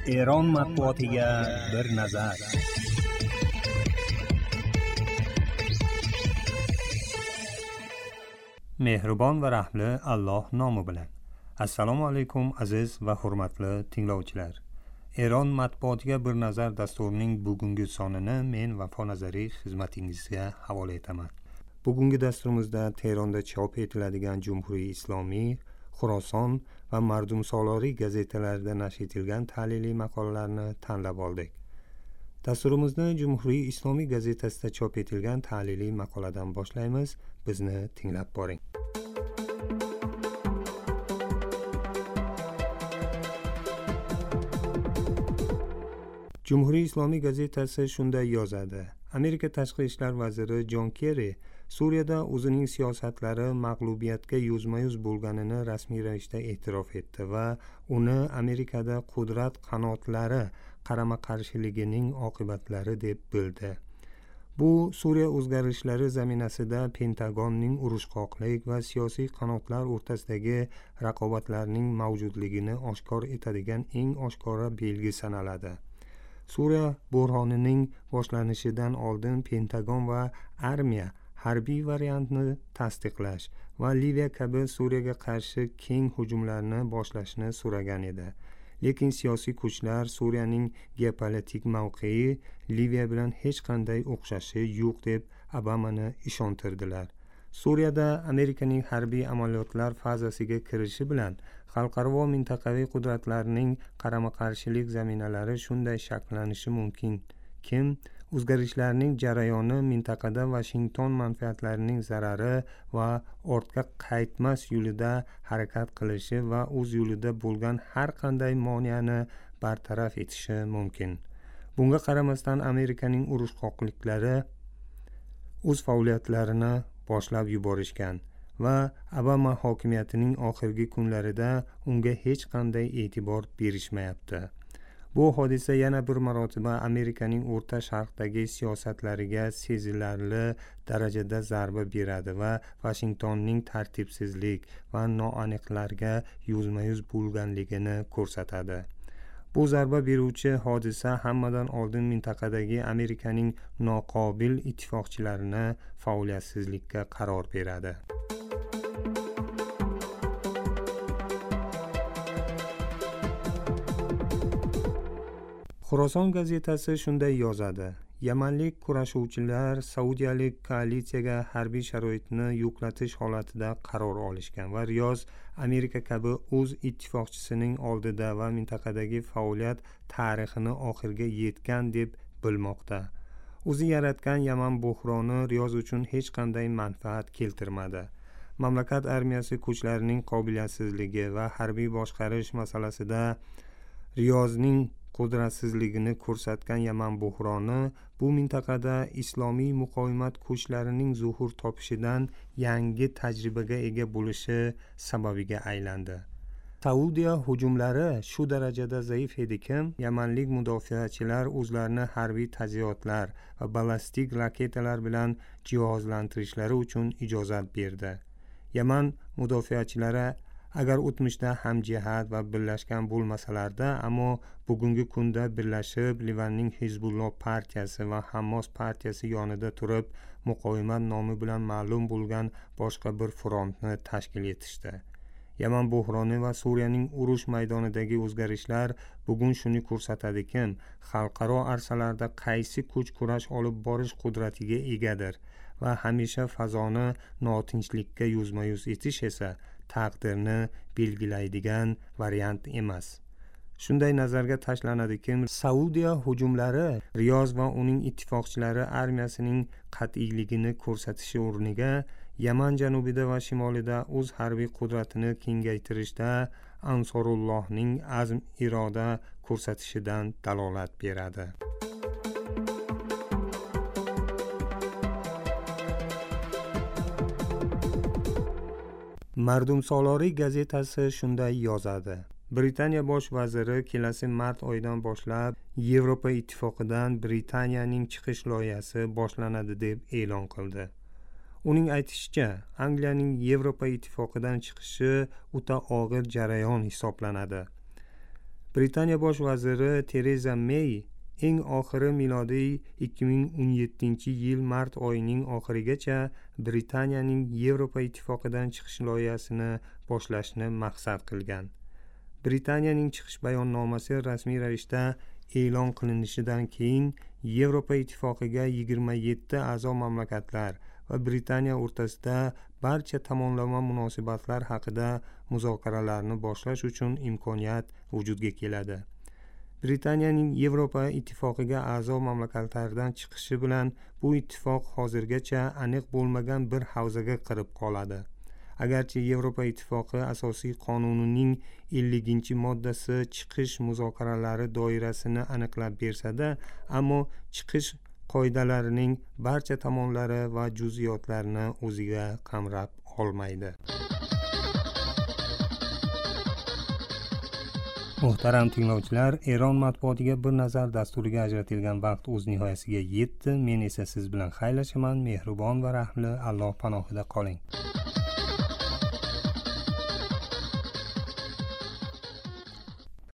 ایران مطبوعاتیga bir nazar. Mehribon va rahmli Alloh nomi bilan. Assalomu alaykum aziz va hurmatli tinglovchilar. Eron matbuotiga bir nazar dasturining bugungi sonini men Vafo Nazariy xizmatingizga havola etaman. Bugungi dasturimizda Tehronda chop etiladigan Jumhuriy Islomiy, Xuroson va Mardum Soloriy gazetalarida nashr etilgan tahliliy maqolalarni tanlab oldik. Dasturimizni Jumhuriy Islomiy gazetasida chop etilgan tahliliy maqoladan boshlaymiz. Bizni tinglab boring. Jumhuriy Islomiy gazetasi shunday yozadi. Amerika tashqi ishlar vaziri Jon Kerri Suriyada o'zining siyosatlari mag'lubiyatga yuzma-yuz bo'lganini rasmiy ravishda e'tirof etdi va uni Amerikada qudrat qanotlari qarama-qarshiligining oqibatlari deb bildi. Bu Suriya o'zgarishlari zaminasida Pentagonning urushqoqlik va siyosiy qanotlar o'rtasidagi raqobatlarning mavjudligini oshkor etadigan eng oshkora belgi sanaladi. Suriya bo'ronining boshlanishidan oldin Pentagon va armiya harbiy variantni tasdiqlash va Liviya kabi Suriyaga qarshi keng hujumlarni boshlashni so'ragan edi. Lekin siyosiy kuchlar Suriyaning geopolitik mavqei Liviya bilan hech qanday o'xshashi yo'q deb Obamani ishontirdilar. Suriyada Amerikaning harbiy amaliyotlar fazasiga kirishi bilan xalqaro va mintaqaviy qudratlarning qarama-qarshilik zaminalari shunday shakllanishi mumkin. Kim o'zgarishlarning jarayoni mintaqada Washington manfaatlarining zarari va ortga qaytmas yo'lida harakat qilishi va o'z yo'lida bo'lgan har qanday moneani bartaraf etishi mumkin. Bunga qaramasdan Amerikaning urushqoqliklari o'z faoliyatlarini boshlab yuborishgan va Obama hokimiyatining oxirgi kunlarida unga hech qanday e'tibor berishmayapti. Bu hodisa yana bir marotaba Amerikaning O'rta Sharqdagi siyosatlariga sezilarli darajada zarba beradi va Washingtonning tartibsizlik va noaniqlarga yuzma-yuz bo'lganligini ko'rsatadi. Bu zarba beruvchi hodisa hammadan oldin mintaqadagi Amerikaning noqobil ittifoqchilarini faoliyatsizlikka qaror beradi. Xuroson gazetasi shunday yozadi. Yamanlik kurashuvchilar saudiyalik koalitsiyaga harbiy sharoitni yo'qlatish holatida qaror olishgan va Riyoz Amerika kabi o'z ittifoqchisining oldida va mintaqadagi faoliyat tarixini oxiriga yetgan deb bilmoqda. O'zi yaratgan Yaman buhroni Riyoz uchun hech qanday manfaat keltirmadi. Mamlakat armiyasi kuchlarining qobiliyatsizligi va harbiy boshqarish masalasida Riyozning qudratsizligini ko'rsatgan Yaman buhroni bu mintaqada islomiy muqovimat kuchlarining zuhur topishidan yangi tajribaga ega bo'lishi sababiga aylandi. Saudiya hujumlari shu darajada zaif ediki, yamanlik mudofaachilar o'zlarini harbiy taziyotlar va ballistik raketalar bilan jihozlantirishlari uchun ijozat berdi. Yaman mudofaachilari agar o'tmishda hamjihat va birlashgan bo'lmasalarda, ammo bugungi kunda birlashib Livanning Hizbulloh partiyasi va Hammos partiyasi yonida turib, muqovimat nomi bilan ma'lum bo'lgan boshqa bir frontni tashkil etishdi. Yaman buhroni va Suriyaning urush maydonidagi o'zgarishlar bugun shuni ko'rsatadiki, xalqaro arsalarda qaysi kuch kurash olib borish qudratiga egadir va hamisha fazoni notinchlikka yuzma-yuz etish esa taqdirni belgilaydigan variant emas. Shunday nazarga tashlanadiki, Saudiya hujumlari Riyoz va uning ittifoqchilari armiyasining qat'iyligini ko'rsatishi o'rniga Yaman janubida va shimolida o'z harbiy qudratini kengaytirishda Ansorullohning azm iroda ko'rsatishidan dalolat beradi. Mardum Soloriy gazetasi shunday yozadi. Britaniya bosh vaziri kelasi mart oyidan boshlab Yevropa ittifoqidan Britaniyaning chiqish loyihasi boshlanadi deb e'lon qildi. Uning aytishicha, Angliyaning Yevropa ittifoqidan chiqishi o'ta og'ir jarayon hisoblanadi. Britaniya bosh vaziri Tereza May eng oxiri milodiy 2017-yil mart oyining oxirigacha Britaniyaning Yevropa ittifoqidan chiqish loyihasini boshlashni maqsad qilgan. Britaniyaning chiqish bayonnomasi rasmiy ravishda e'lon qilinishidan keyin Yevropa ittifoqiga 27 a'zo mamlakatlar va Britaniya o'rtasida barcha tomonlama munosabatlar haqida muzokaralarni boshlash uchun imkoniyat vujudga keladi. Britaniyaning Yevropa ittifoqiga a'zo mamlakatlardan chiqishi bilan bu ittifoq hozirgacha aniq bo'lmagan bir havzaga kirib qoladi. Agarchi Yevropa ittifoqi asosiy qonunining 50-moddasi chiqish muzokaralari doirasini aniqlab bersa-da, ammo chiqish qoidalarining barcha tomonlari va juz'iyotlarini o'ziga qamrab olmaydi. Muhtaram tinglovchilar, Eron matbuotiga bir nazar dasturiga ajratilgan vaqt o'z nihoyasiga yetdi. Men esa siz bilan xayrlashaman. Mehribon va rahmli Alloh panohida qoling.